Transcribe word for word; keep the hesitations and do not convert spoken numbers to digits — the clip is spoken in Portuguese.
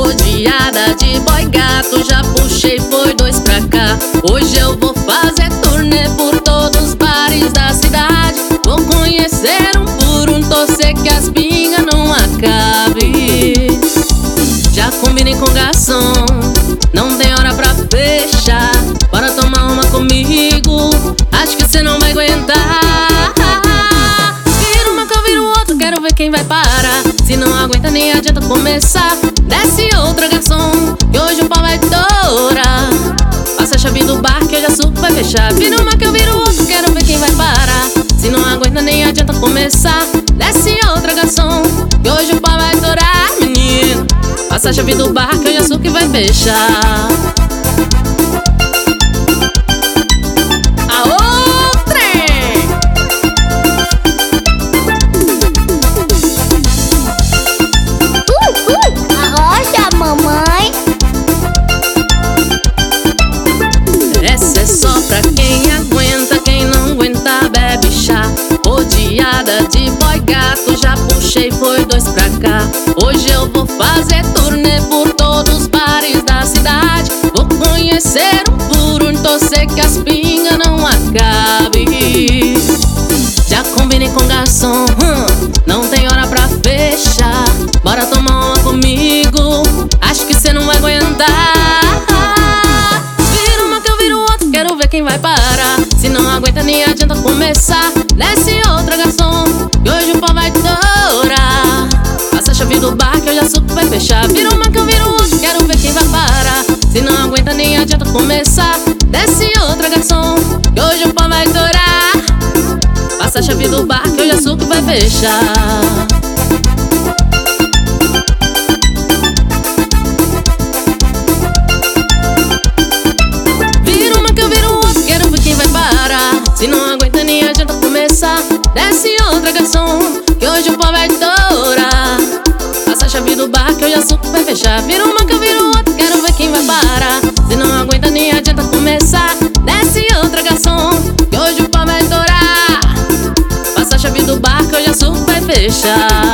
rodeada de boy gato, já puxei, foi dois pra cá. Hoje eu vou fazer turnê por todos os bares da cidade. Vou conhecer um por um, torcer que as pingas não acabe. Já combinei com o garçom, não tem hora pra fechar. Bora tomar uma comigo, acho que cê não vai aguentar. Vira uma que eu viro outro, quero ver quem vai parar. Se não aguenta nem adianta começar. Desce outra, garçom, que hoje o pau vai torar. Passa a chave do bar que hoje a suco vai fechar. Vira uma que eu viro outro, quero ver quem vai parar. Se não aguenta nem adianta começar. Desce outra, garçom, que hoje o pau vai torar, menino. Passa a chave do bar que hoje a suco vai fechar. Essa é só pra quem aguenta, quem não aguenta bebe chá. Rodeada de boy gato, já puxei, foi dois pra cá. Hoje eu vou fazer turnê por todos os bares da cidade. Vou conhecer um por um, torcer que as pingas não acabe. Já combinei com o garçom, hum, não tem hora pra fechar. Bora tomar uma comigo, acho que cê não vai aguentar. Quero ver quem vai parar. Se não aguenta nem adianta começar. Desce outra, garçom, que hoje o pau vai torar. Passa a chave do bar que hoje a suco vai fechar. Vira uma que eu viro outro, quero ver quem vai parar. Se não aguenta nem adianta começar. Desce outra, garçom, que hoje o pau vai torar. Passa a chave do bar que hoje a suco vai fechar. Se não aguenta nem adianta começar. Desce outra, garçom, que hoje o pau vai torar. Passa a chave do bar que hoje a suco vai fechar. Vira uma que eu viro outra, quero ver quem vai parar. Se não aguenta nem adianta começar. Desce outra, garçom, que hoje o pau vai torar. Passa a chave do bar que hoje a suco vai fechar.